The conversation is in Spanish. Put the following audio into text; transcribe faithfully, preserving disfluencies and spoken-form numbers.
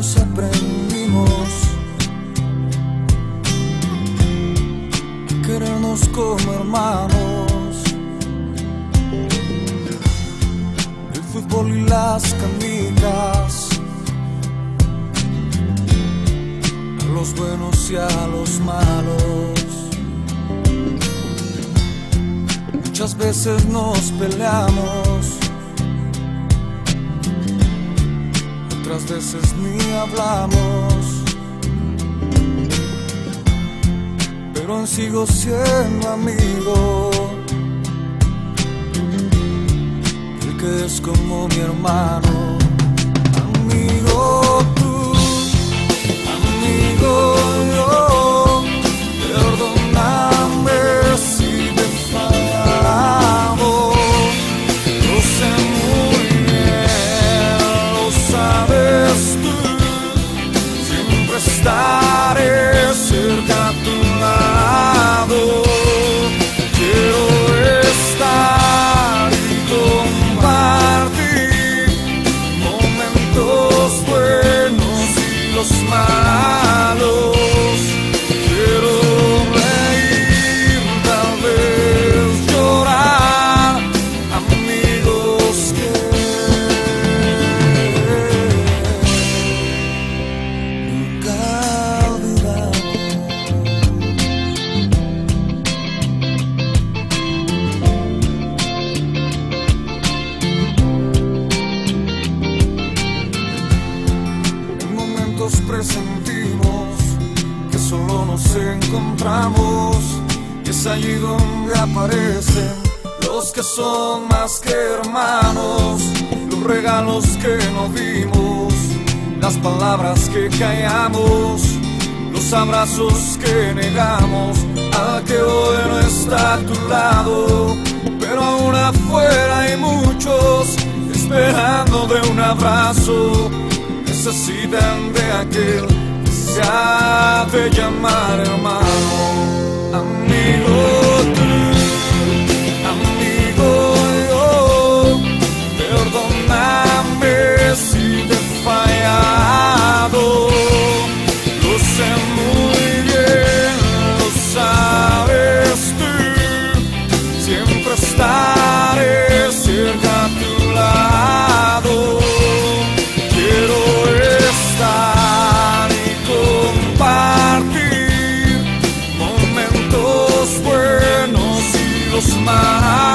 juntos aprendimos a querernos como hermanos. El fútbol y las canicas, a los buenos y a los malos. Muchas veces nos peleamos, otras veces ni hablamos, pero aún sigo siendo amigo, el que es como mi hermano. Amigo tú, amigo yo, perdóname si te he fallado. Lo sé muy bien, lo sabes tú, siempre estaré cerca a tu lado. Quiero estar y compartir momentos buenos y los malos. Quiero reír, tal vez llorar, amigos que nunca olvidamos. En momentos presentimos que solo nos encontramos, y es allí donde aparecen los que son más que hermanos, los regalos que no dimos, las palabras que callamos, los abrazos que negamos al que hoy no está a tu lado. Pero aún afuera hay muchos esperando de un abrazo, necesitan de aquel que se ha de llamar hermano. Amigo tú, amigo yo, perdóname si te he fallado. Lo sé muy bien, lo sabes tú, siempre estaré cerca a tu lado. Quiero estar y compartir momentos buenos y los malos.